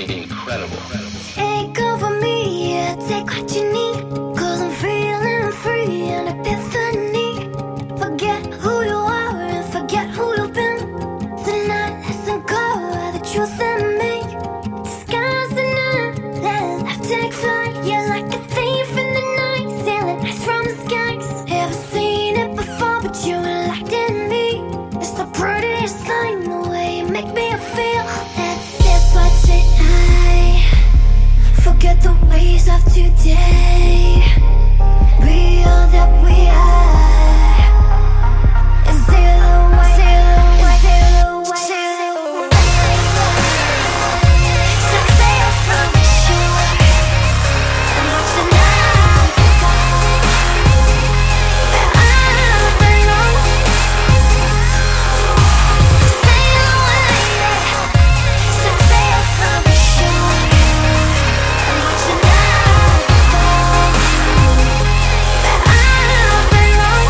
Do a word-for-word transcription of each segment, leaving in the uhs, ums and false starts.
incredible. Take over me, yeah, take what you need. Cause I'm feeling free, an epiphany. Forget who you are and forget who you've been. Tonight, let's uncover the truth in me. Disguise the night, let life take flight. You're like a thief in the night, stealing eyes from the skies. Ever seen it before, but you were locked in me. It's the prettiest thing, the way you make me feel. Let's it for tonight. Forget the ways of today. Be all that we are. And sail away, sail away, sail away, sail away. Set sail from the shore and watch the night fall. Where I belong. Sail away, set sail from the shore and watch the night fall. Where I belong.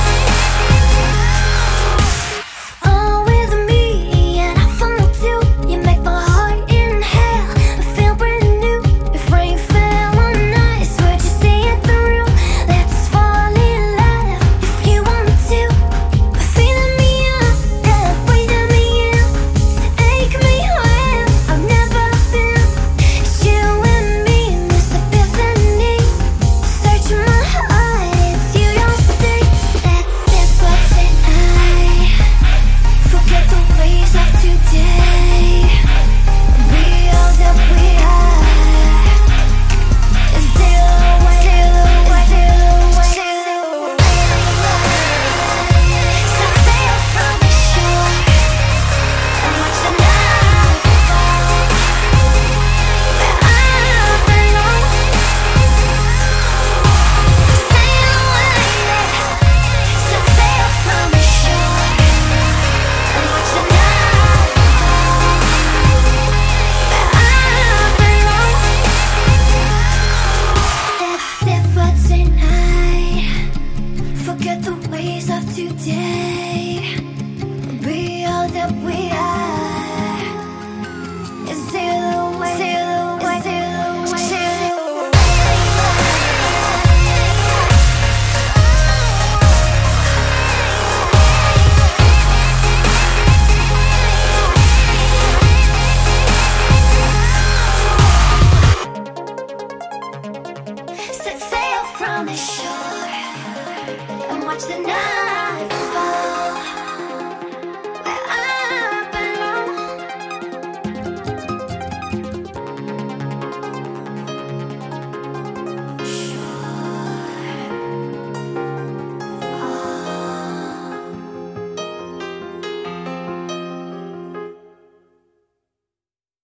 All with me and I follow too. You make my heart inhale, I feel brand new. If rain fell on us, would you see it through? Let's fall in love if you want to. Feeling me up, yeah, breathing me in. Take me where I've never been. It's you and me, this epiphany. Search my heart, it's you you'll see. Let's it for tonight. Forget the ways of today. Be all that we are. And sail away, sail away, sail away, sail away. Set sail from the shore and watch the night fall. Where I belong. Sail away, set sail from the shore and watch the night fall. Where I belong. That's it for tonight. Forget the ways of today. Be all that we are. And sail away, sail away, sail away, sail away. Set sail from the shore and watch the night fall.